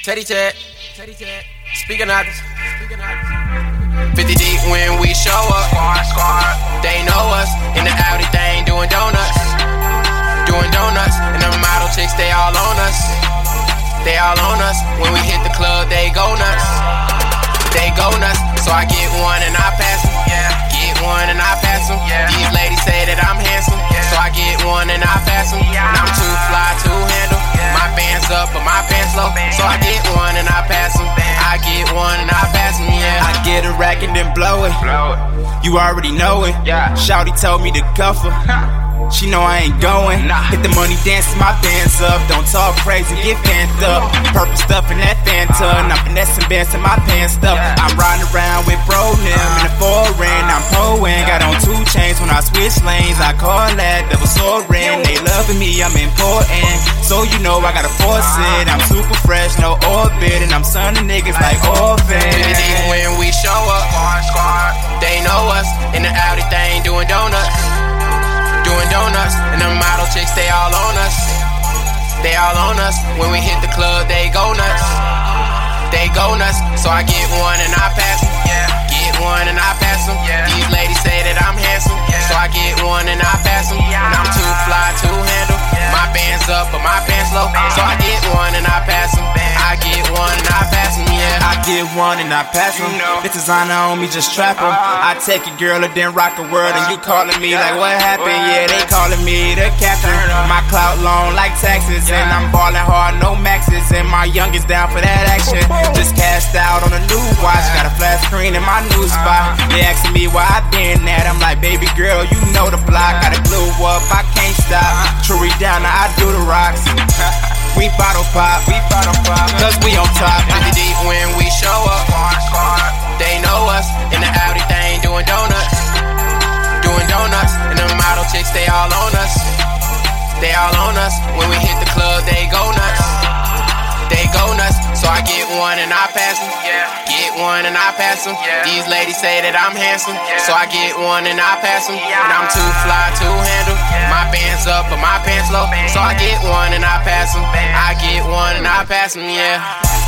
Teddy Ted. Speaking of 50 deep when we show up. They know us in the Audi thing doing donuts. And the model chicks, they all on us. They all on us. When we hit the club, they go nuts. They go nuts. So I get one and I pass them. Get one and I pass them. These ladies say that I'm handsome. So I get one and I pass them. And I'm too fly to handle. My bands up, but my pants low. So I get one and I pass them. I get one and I pass them, I get a rack and then blow it. You already know it. Shawty told me to cuff her. She know I ain't going. Hit the money dance, my bands up. Don't talk crazy, get pants up. Purple stuff in that Fanta. And I'm finessing bands in my pants stuff. I'm riding around with bro Nim in the foreign. I'm hoeing, got on 2 chains. When I switch lanes, I call that double soaring. They loving me, I'm important. So you know I gotta force it. I'm super fresh, no orbit. And I'm sonning niggas like orphans. When we show up, they know us in the Audi thing doing donuts. And the model chicks, they all on us. They all on us. When we hit the club, they go nuts. They go nuts. So I get one and I pass them. Get one and I pass them. These ladies say that I'm handsome. So I get one and I pass them. And I'm too fly to handle. My bands up, but my pants low. So I get one and I pass them. I get one and I pass them, I get one and I pass them. This designer on me, just trap them. I take a girl and then rock the world. And you calling me like, what happened? Yeah, they calling me the captain. My clout long like taxes. And I'm balling hard, no maxes. And my youngest down for that action. Just cashed out on a new watch. Got a flat screen in my new spot. They asking me why I been at. I'm like, baby girl, you know the block. Gotta glue up, I can't stop. Truly down, now I do the rocks. We bottle pop, cause we on top. 50 deep when we show up. They know us in the Audi thing doing donuts. And the model chicks, they all on us. They all on us. When we hit the club, they go nuts. They go nuts. So I get one and I pass them. Get one and I pass them. These ladies say that I'm handsome. So I get one and I pass them. And I'm too fly to handle. My bands up, but my pants low. So I get one and I pass them. I get one and I pass them,